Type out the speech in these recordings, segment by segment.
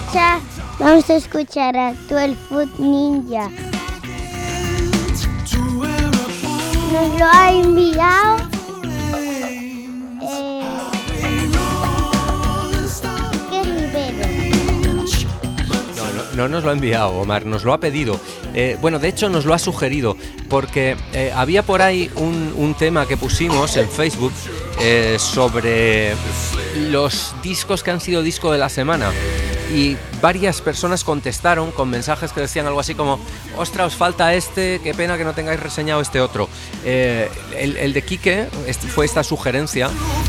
vamos a escuchar a 12 Foot Ninja. Nos lo ha enviado Quique Rivero. No nos lo ha enviado, Omar, nos lo ha pedido. Bueno, de hecho nos lo ha sugerido, porque había por ahí un tema que pusimos en Facebook sobre los discos que han sido disco de la semana. Y varias personas contestaron con mensajes que decían algo así como: ostras, os falta este, qué pena que no tengáis reseñado este otro. El de Quique fue esta sugerencia,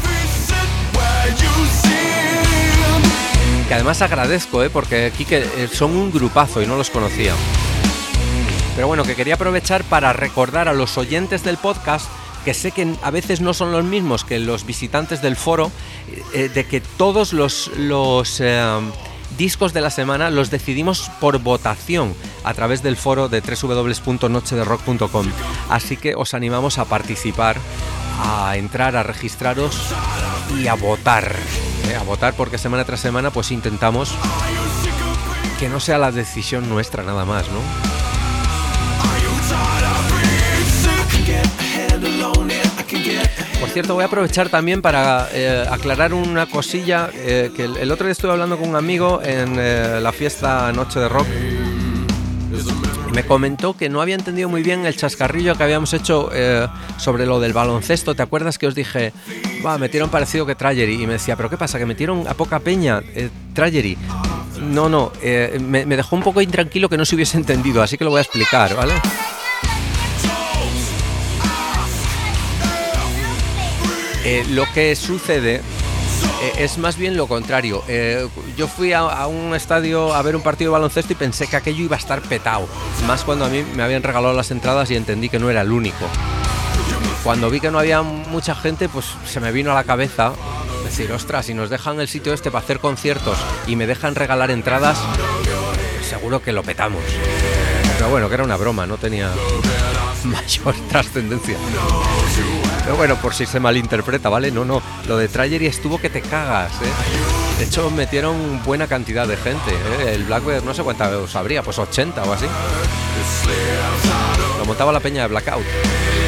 que además agradezco, porque Quique son un grupazo y no los conocía. Pero bueno, que quería aprovechar para recordar a los oyentes del podcast, que sé que a veces no son los mismos que los visitantes del foro, de que todos los discos de la semana los decidimos por votación a través del foro de www.nochederock.com. Así que os animamos a participar, a entrar, a registraros y a votar. A votar, porque semana tras semana pues intentamos que no sea la decisión nuestra nada más, ¿no? Por cierto, voy a aprovechar también para aclarar una cosilla, que el otro día estuve hablando con un amigo en la fiesta Noche de Rock y me comentó que no había entendido muy bien el chascarrillo que habíamos hecho sobre lo del baloncesto. ¿Te acuerdas que os dije, metieron parecido que Trajery? Y me decía, ¿pero qué pasa? ¿Que metieron a poca peña Trajery? No, me dejó un poco intranquilo que no se hubiese entendido, así que lo voy a explicar, ¿vale? Lo que sucede es más bien lo contrario. Yo fui a un estadio a ver un partido de baloncesto y pensé que aquello iba a estar petado, más cuando a mí me habían regalado las entradas y entendí que no era el único. Cuando vi que no había mucha gente, pues se me vino a la cabeza decir, ostras, si nos dejan el sitio este para hacer conciertos y me dejan regalar entradas, seguro que lo petamos. Pero bueno, que era una broma, no tenía mayor trascendencia. Pero bueno, por si se malinterpreta, ¿vale? No, lo de Trajery estuvo que te cagas, ¿eh? De hecho, metieron buena cantidad de gente, ¿eh? El Blackbird, no sé cuánta os habría, pues 80 o así. Lo montaba la peña de Blackout.